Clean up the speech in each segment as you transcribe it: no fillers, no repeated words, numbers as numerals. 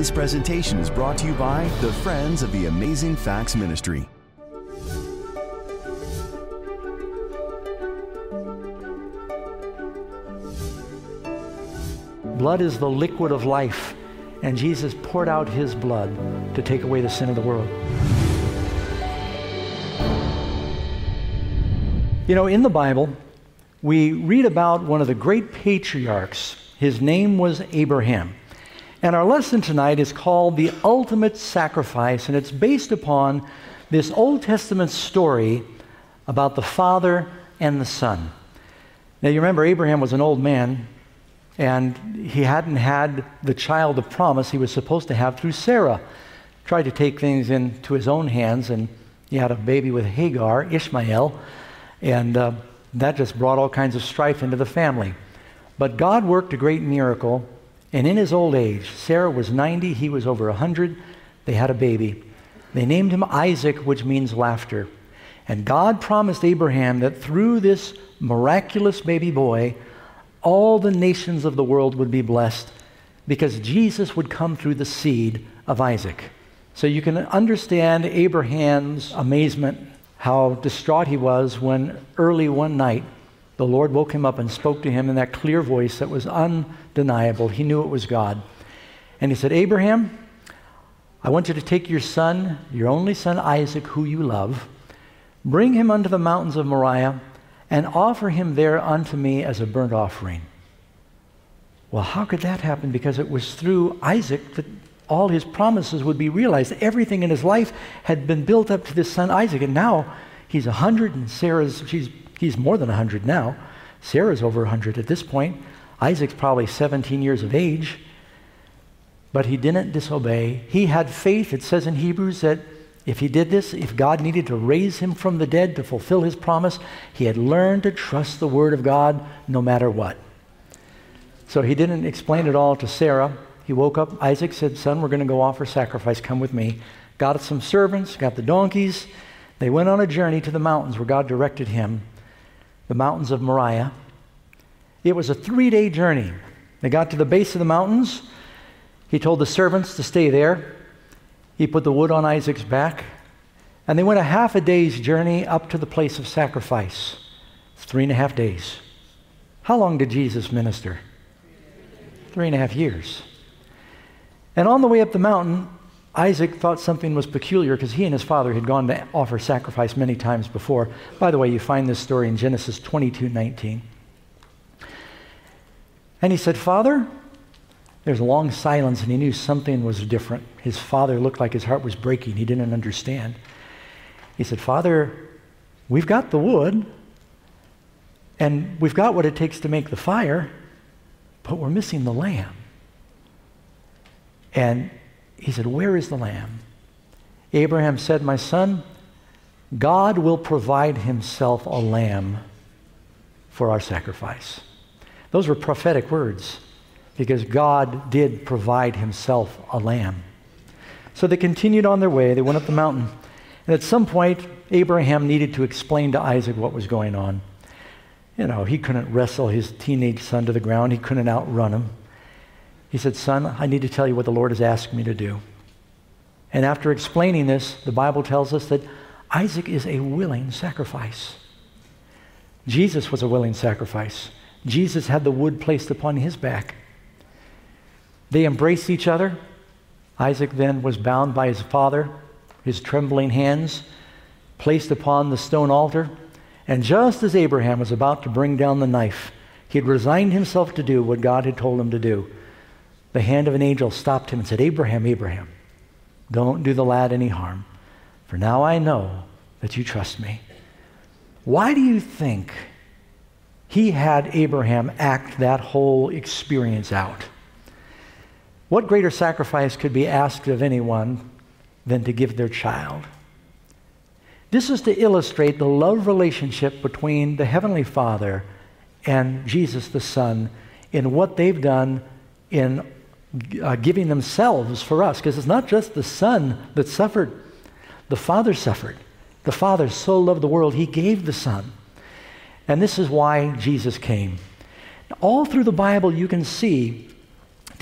This presentation is brought to you by the Friends of the Amazing Facts Ministry. Blood is the liquid of life, and Jesus poured out his blood to take away the sin of the world. You know, in the Bible, we read about one of the great patriarchs. His name was Abraham. And our lesson tonight is called The Ultimate Sacrifice, and it's based upon this Old Testament story about the Father and the Son. Now, you remember Abraham was an old man, and he hadn't had the child of promise he was supposed to have through Sarah. Tried to take things into his own hands, and he had a baby with Hagar, Ishmael, and that just brought all kinds of strife into the family. But God worked a great miracle, and in his old age, Sarah was 90, he was over 100, they had a baby. They named him Isaac, which means laughter. And God promised Abraham that through this miraculous baby boy, all the nations of the world would be blessed because Jesus would come through the seed of Isaac. So you can understand Abraham's amazement, how distraught he was when early one night the Lord woke him up and spoke to him in that clear voice that was undeniable. He knew it was God. And he said, Abraham, I want you to take your son, your only son Isaac, who you love, bring him unto the mountains of Moriah, and offer him there unto me as a burnt offering. Well, how could that happen? Because it was through Isaac that all his promises would be realized. Everything in his life had been built up to this son Isaac, and now he's 100, and he's more than 100 now. Sarah's over 100 at this point. Isaac's probably 17 years of age, but he didn't disobey. He had faith. It says in Hebrews that if he did this, if God needed to raise him from the dead to fulfill his promise, he had learned to trust the word of God no matter what. So he didn't explain it all to Sarah. He woke up, Isaac said, son, we're going to go offer sacrifice, come with me. Got some servants, got the donkeys. They went on a journey to the mountains where God directed him, the mountains of Moriah. It was a 3-day journey. They got to the base of the mountains. He told the servants to stay there. He put the wood on Isaac's back, and they went a half a day's journey up to the place of sacrifice. It's 3.5 days. How long did Jesus minister? 3.5 years. And on the way up the mountain, Isaac thought something was peculiar because he and his father had gone to offer sacrifice many times before. By the way, you find this story in Genesis 22:19. And he said, Father, there's a long silence, and he knew something was different. His father looked like his heart was breaking. He didn't understand. He said, Father, we've got the wood, and we've got what it takes to make the fire, but we're missing the lamb. And he said, where is the lamb? Abraham said, my son, God will provide himself a lamb for our sacrifice. Those were prophetic words, because God did provide himself a lamb. So they continued on their way. They went up the mountain. And at some point, Abraham needed to explain to Isaac what was going on. You know, he couldn't wrestle his teenage son to the ground. He couldn't outrun him. He said, son, I need to tell you what the Lord has asked me to do. And after explaining this, the Bible tells us that Isaac is a willing sacrifice. Jesus was a willing sacrifice. Jesus had the wood placed upon his back. They embraced each other. Isaac then was bound by his father, his trembling hands, placed upon the stone altar. And just as Abraham was about to bring down the knife, he had resigned himself to do what God had told him to do. The hand of an angel stopped him and said, Abraham, Abraham, don't do the lad any harm, for now I know that you trust me. Why do you think he had Abraham act that whole experience out? What greater sacrifice could be asked of anyone than to give their child? This is to illustrate the love relationship between the Heavenly Father and Jesus the Son in what they've done in giving themselves for us. Because it's not just the Son that suffered. The Father suffered. The Father so loved the world, he gave the Son. And this is why Jesus came. All through the Bible, you can see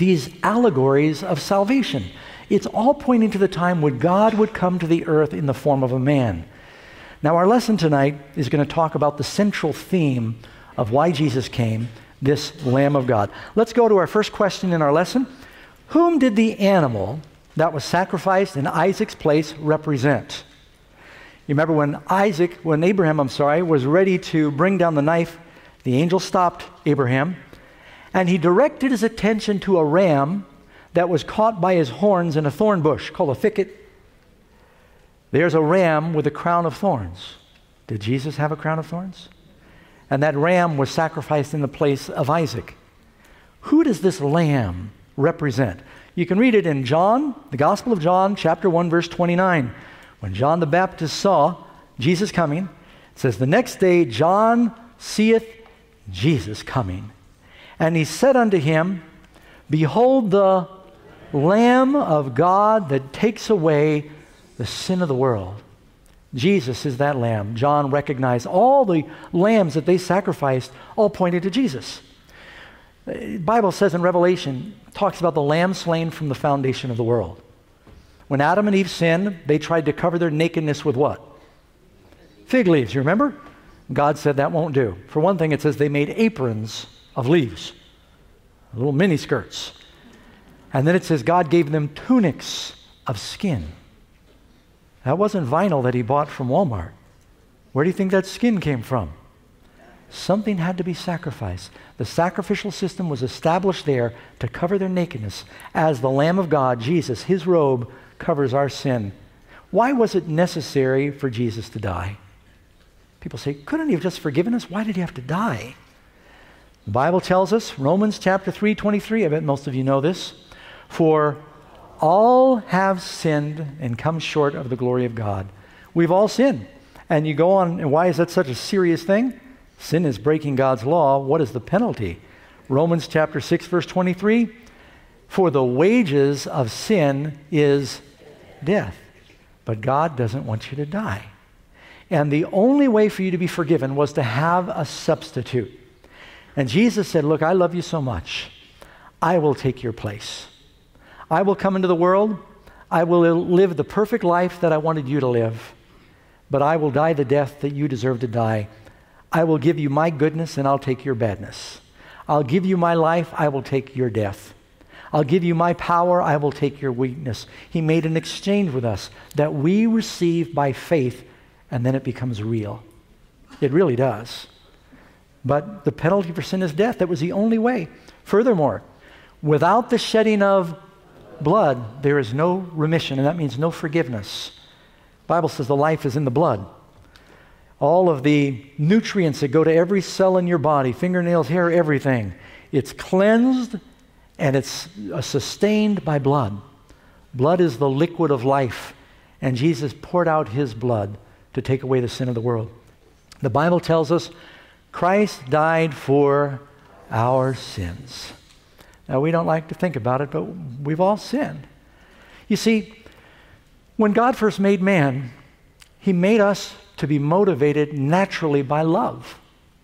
these allegories of salvation. It's all pointing to the time when God would come to the earth in the form of a man. Now, our lesson tonight is going to talk about the central theme of why Jesus came, this Lamb of God. Let's go to our first question in our lesson. Whom did the animal that was sacrificed in Isaac's place represent? You remember when Abraham was ready to bring down the knife, the angel stopped Abraham, and he directed his attention to a ram that was caught by his horns in a thorn bush called a thicket. There's a ram with a crown of thorns. Did Jesus have a crown of thorns? And that ram was sacrificed in the place of Isaac. Who does this lamb represent? You can read it in John, the Gospel of John, chapter 1, verse 29. When John the Baptist saw Jesus coming, it says, the next day John seeth Jesus coming. And he said unto him, behold the Lamb of God that takes away the sin of the world. Jesus is that lamb. John recognized all the lambs that they sacrificed all pointed to Jesus. The Bible says in Revelation, talks about the lamb slain from the foundation of the world. When Adam and Eve sinned, they tried to cover their nakedness with what? Fig leaves, you remember? God said that won't do. For one thing, it says they made aprons of leaves, little mini skirts. And then it says God gave them tunics of skin. That wasn't vinyl that he bought from Walmart. Where do you think that skin came from? Something had to be sacrificed. The sacrificial system was established there to cover their nakedness. As the Lamb of God, Jesus, his robe covers our sin. Why was it necessary for Jesus to die? People say, couldn't he have just forgiven us? Why did he have to die? The Bible tells us, Romans chapter 3:23, I bet most of you know this, for all have sinned and come short of the glory of God. We've all sinned. And you go on, and why is that such a serious thing? Sin is breaking God's law. What is the penalty? Romans chapter 6, verse 23, for the wages of sin is death. But God doesn't want you to die. And the only way for you to be forgiven was to have a substitute. And Jesus said, look, I love you so much. I will take your place. I will come into the world. I will live the perfect life that I wanted you to live. But I will die the death that you deserve to die. I will give you my goodness and I'll take your badness. I'll give you my life. I will take your death. I'll give you my power. I will take your weakness. He made an exchange with us that we receive by faith, and then it becomes real. It really does. But the penalty for sin is death. That was the only way. Furthermore, without the shedding of blood, there is no remission, and that means no forgiveness. The Bible says the life is in the blood. All of the nutrients that go to every cell in your body, fingernails, hair, everything, it's cleansed and it's sustained by blood. Blood is the liquid of life, and Jesus poured out his blood to take away the sin of the world. The Bible tells us Christ died for our sins. Now, we don't like to think about it, but we've all sinned. You see, when God first made man, he made us to be motivated naturally by love.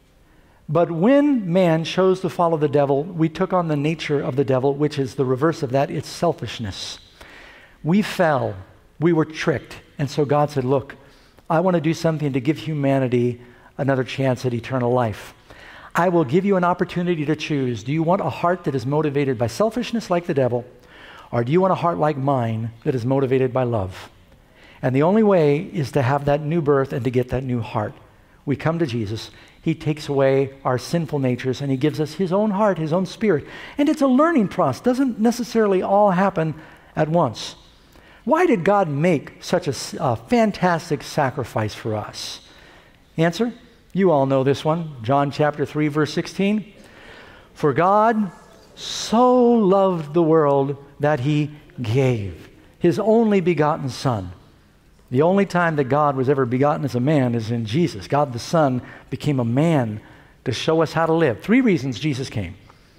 But when man chose to follow the devil, we took on the nature of the devil, which is the reverse of that. It's selfishness. We fell. We were tricked. And so God said, look, I want to do something to give humanity another chance at eternal life. I will give you an opportunity to choose. Do you want a heart that is motivated by selfishness like the devil, or do you want a heart like mine that is motivated by love? And the only way is to have that new birth and to get that new heart. We come to Jesus. He takes away our sinful natures and he gives us his own heart, his own spirit. And it's a learning process. It doesn't necessarily all happen at once. Why did God make such a fantastic sacrifice for us? Answer? You all know this one. John chapter 3, verse 16. For God so loved the world that he gave his only begotten Son. The only time that God was ever begotten as a man is in Jesus. God the Son became a man to show us how to live. 3 reasons Jesus came.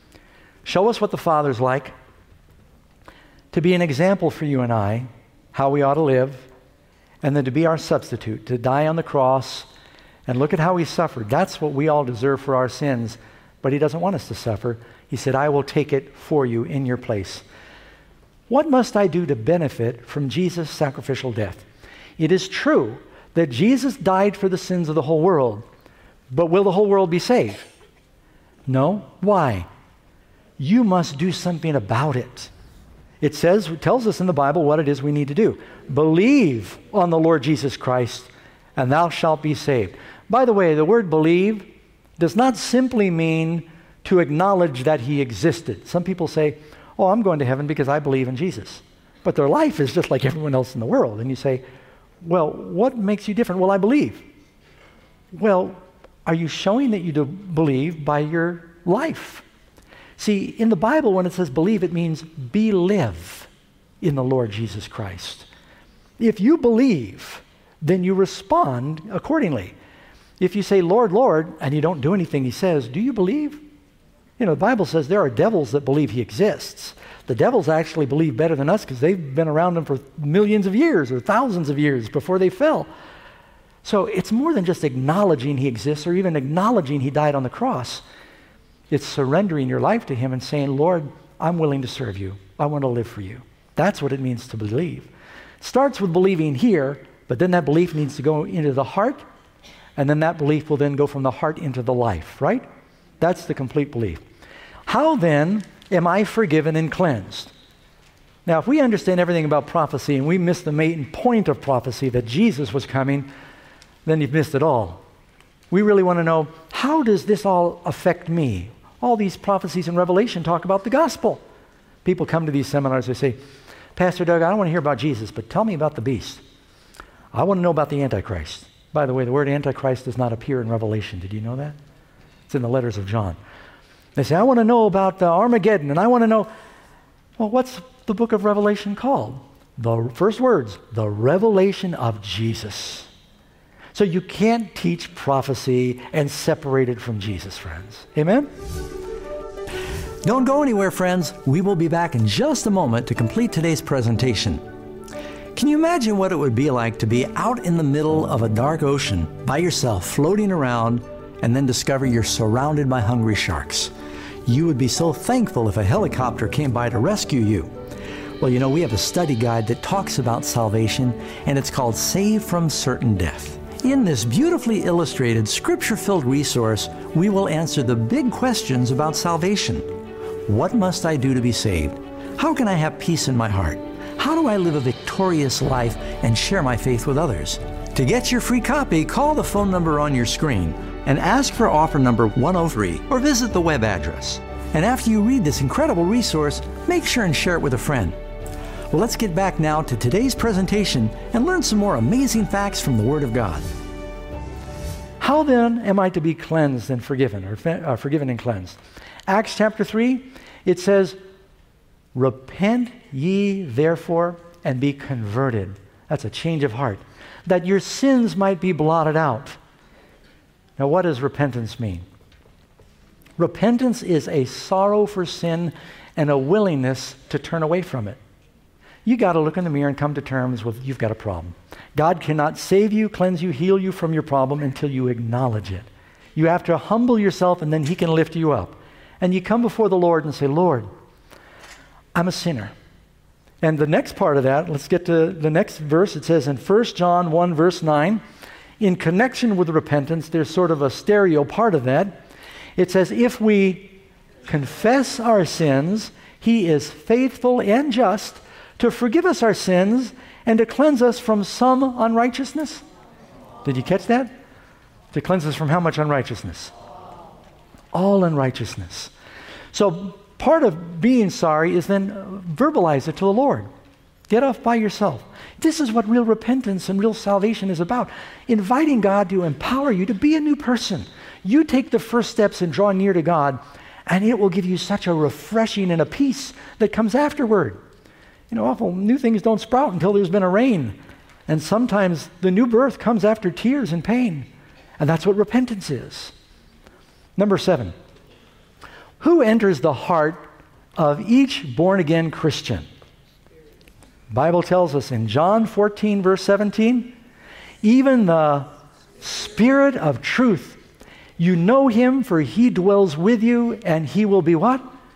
Show us what the Father's like, to be an example for you and I, how we ought to live, and then to be our substitute, to die on the cross, and look at how he suffered. That's what we all deserve for our sins, but he doesn't want us to suffer. He said, I will take it for you in your place. What must I do to benefit from Jesus' sacrificial death? It is true that Jesus died for the sins of the whole world, but will the whole world be saved? No. Why? You must do something about it. It tells us in the Bible what it is we need to do. Believe on the Lord Jesus Christ, and thou shalt be saved. By the way, the word believe does not simply mean to acknowledge that he existed. Some people say, oh, I'm going to heaven because I believe in Jesus. But their life is just like everyone else in the world. And you say, well, what makes you different? Well, I believe. Well, are you showing that you do believe by your life? See, in the Bible, when it says believe, it means believe in the Lord Jesus Christ. If you believe, then you respond accordingly. If you say, Lord, Lord, and you don't do anything he says, do you believe? You know, the Bible says there are devils that believe he exists. The devils actually believe better than us because they've been around him for millions of years or thousands of years before they fell. So it's more than just acknowledging he exists or even acknowledging he died on the cross. It's surrendering your life to him and saying, Lord, I'm willing to serve you. I want to live for you. That's what it means to believe. It starts with believing here, but then that belief needs to go into the heart, and then that belief will then go from the heart into the life, right? That's the complete belief. How then am I forgiven and cleansed? Now, if we understand everything about prophecy and we miss the main point of prophecy, that Jesus was coming, then you've missed it all. We really want to know, how does this all affect me? All these prophecies in Revelation talk about the gospel. People come to these seminars, they say, Pastor Doug, I don't want to hear about Jesus, but tell me about the beast. I want to know about the Antichrist. By the way, the word Antichrist does not appear in Revelation. Did you know that? It's in the letters of John. They say, I want to know about Armageddon, and I want to know, well, what's the book of Revelation called? The first words, the revelation of Jesus. So you can't teach prophecy and separate it from Jesus, friends. Amen? Don't go anywhere, friends. We will be back in just a moment to complete today's presentation. Can you imagine what it would be like to be out in the middle of a dark ocean by yourself, floating around, and then discover you're surrounded by hungry sharks? You would be so thankful if a helicopter came by to rescue you. Well, you know, we have a study guide that talks about salvation, and it's called Saved from Certain Death. In this beautifully illustrated, scripture-filled resource, we will answer the big questions about salvation. What must I do to be saved? How can I have peace in my heart? How do I live a victorious life and share my faith with others? To get your free copy, call the phone number on your screen and ask for offer number 103 or visit the web address. And after you read this incredible resource, make sure and share it with a friend. Well, let's get back now to today's presentation and learn some more amazing facts from the Word of God. How then am I to be cleansed and forgiven, or forgiven and cleansed? Acts chapter 3, it says, repent ye therefore and be converted. That's a change of heart. That your sins might be blotted out. Now, what does repentance mean? Repentance is a sorrow for sin and a willingness to turn away from it. You got to look in the mirror and come to terms with you've got a problem. God cannot save you, cleanse you, heal you from your problem until you acknowledge it. You have to humble yourself, and then he can lift you up. And you come before the Lord and say, Lord, I'm a sinner. And the next part of that, let's get to the next verse. It says in 1 John 1 verse 9, in connection with repentance, there's sort of a stereo part of that. It says, if we confess our sins, he is faithful and just to forgive us our sins and to cleanse us from some unrighteousness. Did you catch that? To cleanse us from how much unrighteousness? All unrighteousness. So part of being sorry is then verbalize it to the Lord. Get off by yourself. This is what real repentance and real salvation is about. Inviting God to empower you to be a new person. You take the first steps in drawing near to God, and it will give you such a refreshing and a peace that comes afterward. You know, often new things don't sprout until there's been a rain. And sometimes the new birth comes after tears and pain. And that's what repentance is. Number 7. Who enters the heart of each born-again Christian? The Bible tells us in John 14, verse 17, even the Spirit of truth, you know him, for he dwells with you, and he will be what?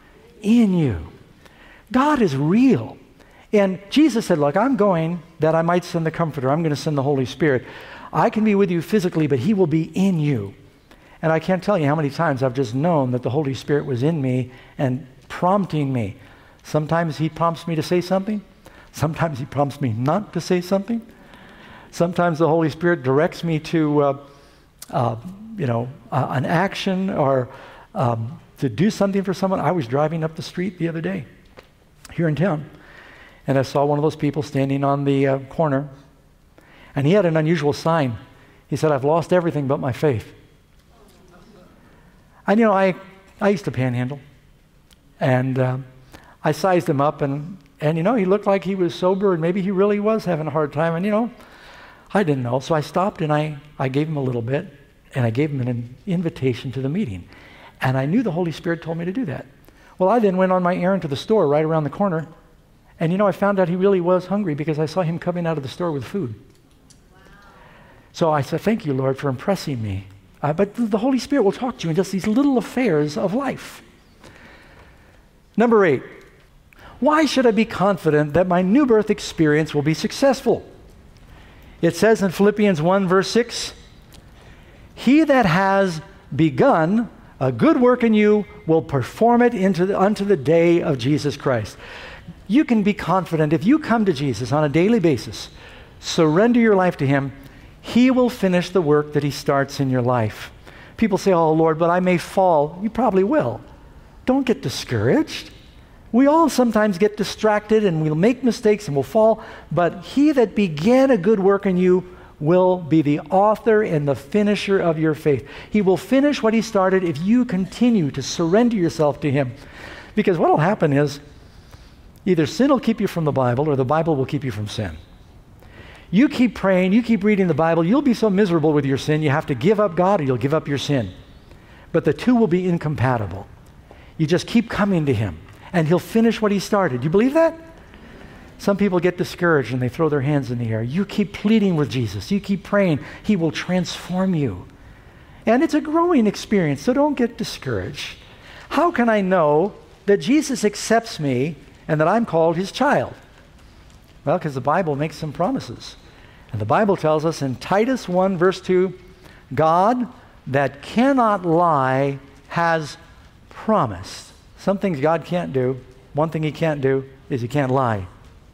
in you. God is real. And Jesus said, look, I'm going that I might send the Comforter. I'm going to send the Holy Spirit. I can be with you physically, but he will be in you. And I can't tell you how many times I've just known that the Holy Spirit was in me and prompting me. Sometimes he prompts me to say something. Sometimes he prompts me not to say something. Sometimes the Holy Spirit directs me to, an action or to do something for someone. I was driving up the street the other day here in town, and I saw one of those people standing on the corner, and he had an unusual sign. He said, I've lost everything but my faith. And I used to panhandle, and I sized him up, and he looked like he was sober, and maybe he really was having a hard time, and I didn't know. So I stopped, and I gave him a little bit, and I gave him an invitation to the meeting. And I knew the Holy Spirit told me to do that. Well, I then went on my errand to the store right around the corner, and I found out he really was hungry because I saw him coming out of the store with food. Wow. So I said, thank you, Lord, for impressing me. But the Holy Spirit will talk to you in just these little affairs of life. Number 8, why should I be confident that my new birth experience will be successful? It says in Philippians 1, verse 6, he that has begun a good work in you will perform it unto the day of Jesus Christ. You can be confident if you come to Jesus on a daily basis, surrender your life to him, he will finish the work that he starts in your life. People say, oh Lord, but I may fall. You probably will. Don't get discouraged. We all sometimes get distracted and we'll make mistakes and we'll fall, but he that began a good work in you will be the author and the finisher of your faith. He will finish what he started if you continue to surrender yourself to him. Because what will happen is either sin will keep you from the Bible or the Bible will keep you from sin. You keep praying, you keep reading the Bible, you'll be so miserable with your sin, you have to give up God or you'll give up your sin. But the two will be incompatible. You just keep coming to him and he'll finish what he started. You believe that? Some people get discouraged and they throw their hands in the air. You keep pleading with Jesus. You keep praying. He will transform you. And it's a growing experience, so don't get discouraged. How can I know that Jesus accepts me and that I'm called his child? Well, because the Bible makes some promises. And the Bible tells us in Titus 1, verse 2, God that cannot lie has promised. Some things God can't do. One thing he can't do is he can't lie.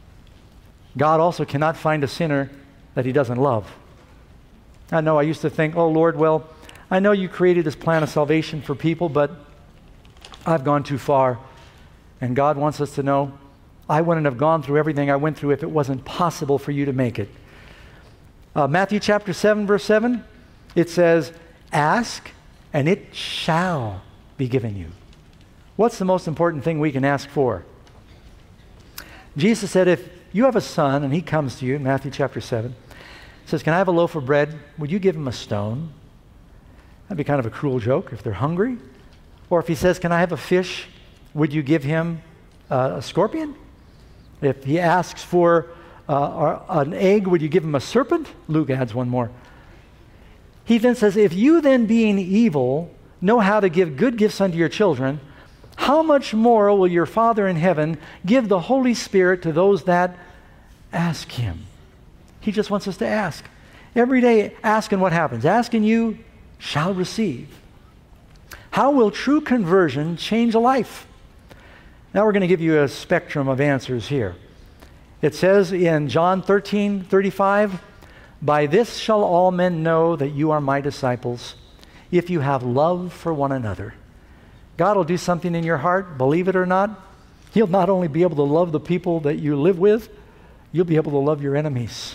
God also cannot find a sinner that he doesn't love. I know I used to think, oh Lord, well, I know you created this plan of salvation for people, but I've gone too far. And God wants us to know, I wouldn't have gone through everything I went through if it wasn't possible for you to make it. Matthew chapter 7, verse 7, it says, ask and it shall be given you. What's the most important thing we can ask for? Jesus said, if you have a son and he comes to you, in Matthew chapter 7, says, can I have a loaf of bread? Would you give him a stone? That'd be kind of a cruel joke if they're hungry. Or if he says, can I have a fish? Would you give him a scorpion? If he asks for an egg, would you give him a serpent? Luke adds one more. He then says, if you then being evil know how to give good gifts unto your children, how much more will your Father in heaven give the Holy Spirit to those that ask him? He just wants us to ask. Every day, asking what happens. Asking you shall receive. How will true conversion change a life? Now we're going to give you a spectrum of answers here. It says in John 13:35, by this shall all men know that you are my disciples, if you have love for one another. God will do something in your heart, believe it or not. He'll not only be able to love the people that you live with, you'll be able to love your enemies.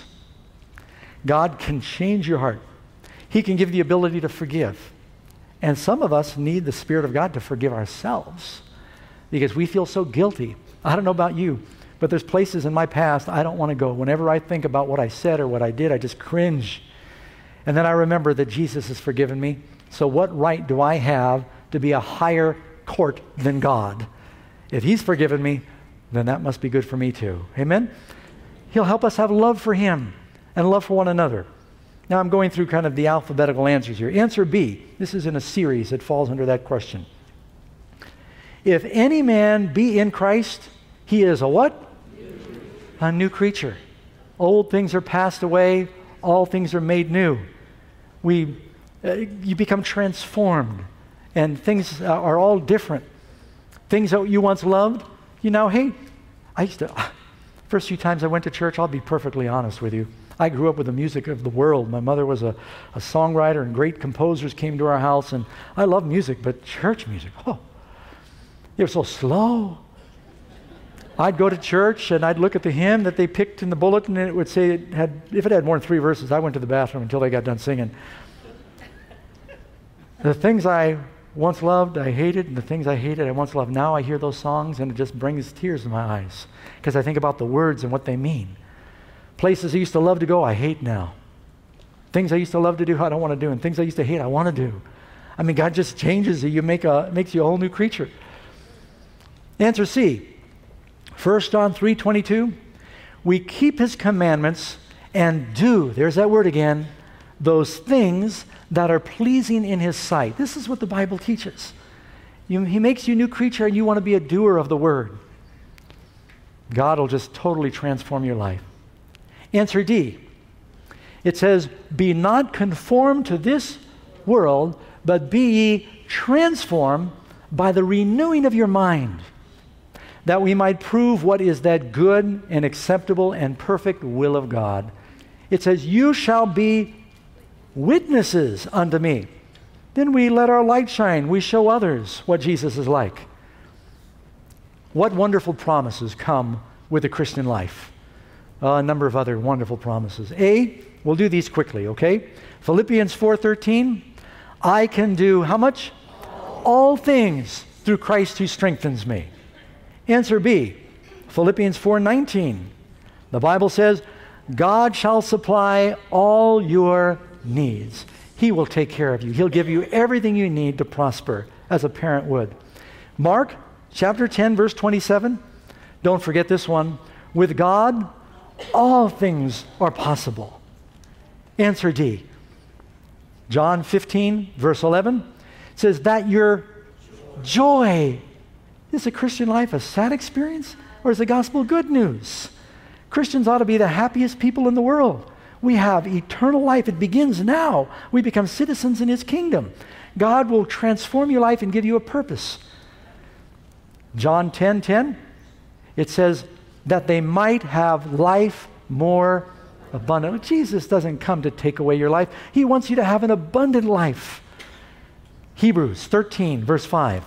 God can change your heart. He can give you the ability to forgive. And some of us need the Spirit of God to forgive ourselves because we feel so guilty. I don't know about you, but there's places in my past I don't want to go. Whenever I think about what I said or what I did, I just cringe. And then I remember that Jesus has forgiven me. So what right do I have to be a higher court than God? If he's forgiven me, then that must be good for me too. Amen? He'll help us have love for him and love for one another. Now I'm going through kind of the alphabetical answers here. Answer B. This is in a series that falls under that question. If any man be in Christ, he is a what? A new creature. Old things are passed away, all things are made new. You become transformed, and things are all different. Things that you once loved, you now hate. First few times I went to church, I'll be perfectly honest with you. I grew up with the music of the world. My mother was a songwriter, and great composers came to our house, and I love music, but church music, it was so slow. I'd go to church, and I'd look at the hymn that they picked in the bulletin, and it would say if it had more than 3 verses, I went to the bathroom until they got done singing. The things I once loved, I hated, and the things I hated, I once loved. Now I hear those songs, and it just brings tears to my eyes because I think about the words and what they mean. Places I used to love to go, I hate now. Things I used to love to do, I don't want to do, and things I used to hate, I want to do. I mean, God just changes you. Makes you a whole new creature. Answer C. 1 John 3:22. We keep his commandments and do, there's that word again, those things that are pleasing in his sight. This is what the Bible teaches. He makes you a new creature, and you want to be a doer of the word. God will just totally transform your life. Answer D. It says, be not conformed to this world, but be ye transformed by the renewing of your mind, that we might prove what is that good and acceptable and perfect will of God. It says, you shall be witnesses unto me. Then we let our light shine. We show others what Jesus is like. What wonderful promises come with the Christian life. A number of other wonderful promises. A, we'll do these quickly, okay? Philippians 4:13, I can do how much? All things through Christ who strengthens me. Answer B, Philippians 4:19. The Bible says, God shall supply all your needs. He will take care of you. He'll give you everything you need to prosper, as a parent would. Mark chapter 10, verse 27. Don't forget this one. With God, all things are possible. Answer D. John 15, verse 11 says that your joy. Is the Christian life a sad experience, or is the gospel good news? Christians ought to be the happiest people in the world. We have eternal life. It begins now. We become citizens in his kingdom. God will transform your life and give you a purpose. John 10:10, it says that they might have life more abundantly. Jesus doesn't come to take away your life. He wants you to have an abundant life. Hebrews 13, verse 5.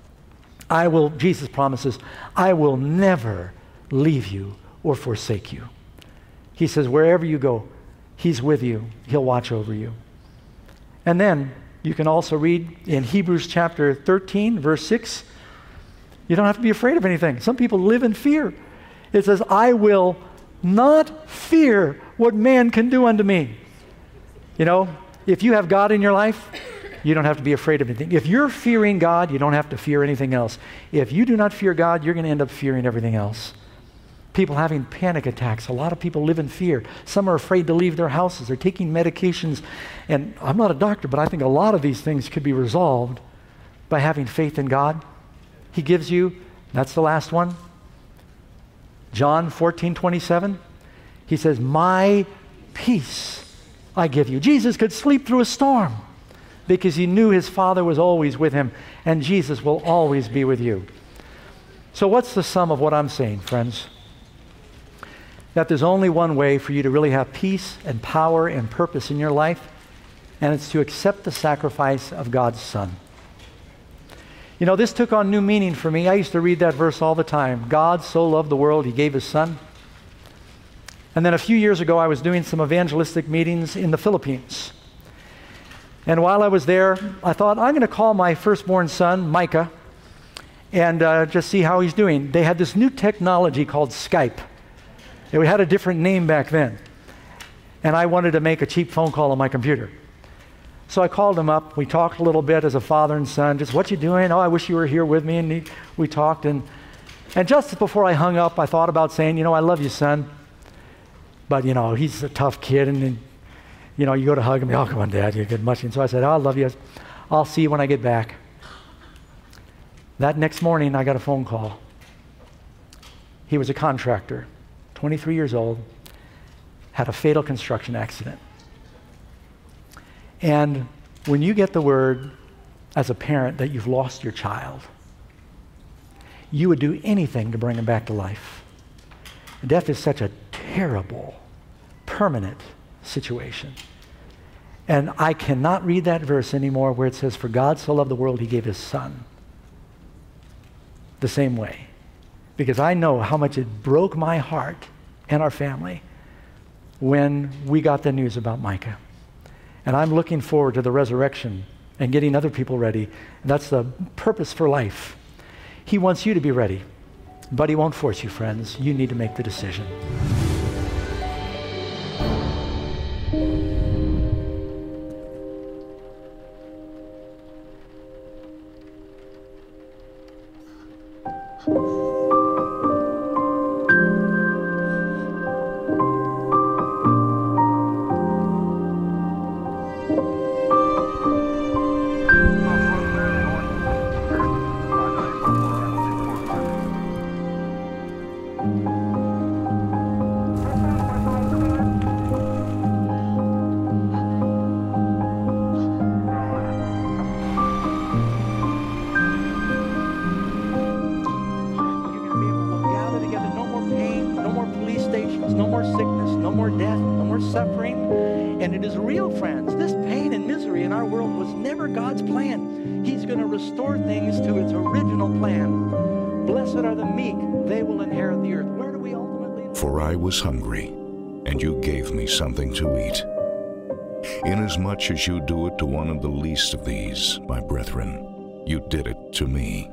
Jesus promises, I will never leave you or forsake you. He says, wherever you go, he's with you. He'll watch over you. And then you can also read in Hebrews chapter 13, verse 6, you don't have to be afraid of anything. Some people live in fear. It says, I will not fear what man can do unto me. You know, if you have God in your life, you don't have to be afraid of anything. If you're fearing God, you don't have to fear anything else. If you do not fear God, you're going to end up fearing everything else. People having panic attacks. A lot of people live in fear. Some are afraid to leave their houses. They're taking medications. And I'm not a doctor, but I think a lot of these things could be resolved by having faith in God. He gives you, that's the last one, John 14:27. He says, my peace I give you. Jesus could sleep through a storm because he knew his Father was always with him, and Jesus will always be with you. So what's the sum of what I'm saying, friends? That there's only one way for you to really have peace and power and purpose in your life, and it's to accept the sacrifice of God's Son. You know, this took on new meaning for me. I used to read that verse all the time. God so loved the world, he gave his Son. And then a few years ago, I was doing some evangelistic meetings in the Philippines. And while I was there, I thought, I'm going to call my firstborn son, Micah, and just see how he's doing. They had this new technology called Skype. We had a different name back then. And I wanted to make a cheap phone call on my computer. So I called him up. We talked a little bit as a father and son. Just, what you doing? Oh, I wish you were here with me. And we talked. And just before I hung up, I thought about saying, I love you, son. But, he's a tough kid. And you go to hug him. Oh, come on, Dad. You're good much. And so I said, I love you. I'll see you when I get back. That next morning, I got a phone call. He was a contractor, 23 years old, had a fatal construction accident. And when you get the word as a parent that you've lost your child, you would do anything to bring him back to life. Death is such a terrible, permanent situation. And I cannot read that verse anymore where it says, "For God so loved the world, he gave his son," the same way. Because I know how much it broke my heart and our family when we got the news about Micah. And I'm looking forward to the resurrection and getting other people ready. And that's the purpose for life. He wants you to be ready, but he won't force you, friends. You need to make the decision. No more sickness, no more death, no more suffering. And it is real, friends. This pain and misery in our world was never God's plan. He's going to restore things to its original plan. Blessed are the meek, they will inherit the earth. Where do we ultimately live? For I was hungry, and you gave me something to eat. Inasmuch as you do it to one of the least of these, my brethren, you did it to me.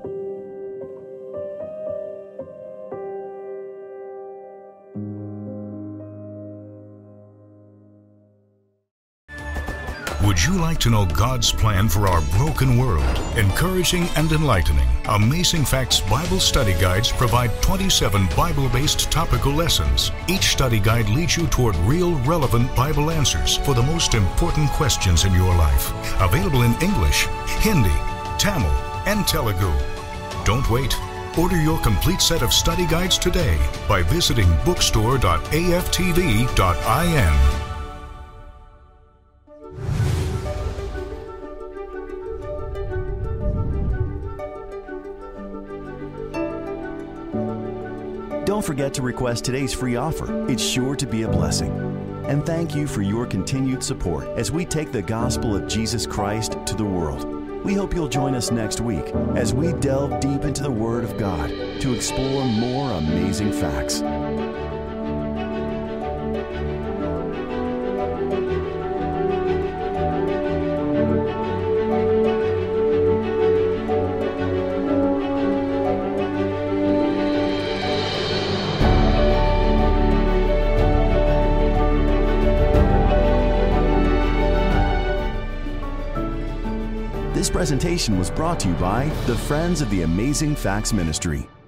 Would you like to know God's plan for our broken world? Encouraging and enlightening, Amazing Facts Bible Study Guides provide 27 Bible-based topical lessons. Each study guide leads you toward real, relevant Bible answers for the most important questions in your life. Available in English, Hindi, Tamil, and Telugu. Don't wait. Order your complete set of study guides today by visiting bookstore.aftv.in. Don't forget to request today's free offer. It's sure to be a blessing. And thank you for your continued support as we take the gospel of Jesus Christ to the world. We hope you'll join us next week as we delve deep into the Word of God to explore more amazing facts. This presentation was brought to you by the Friends of the Amazing Facts Ministry.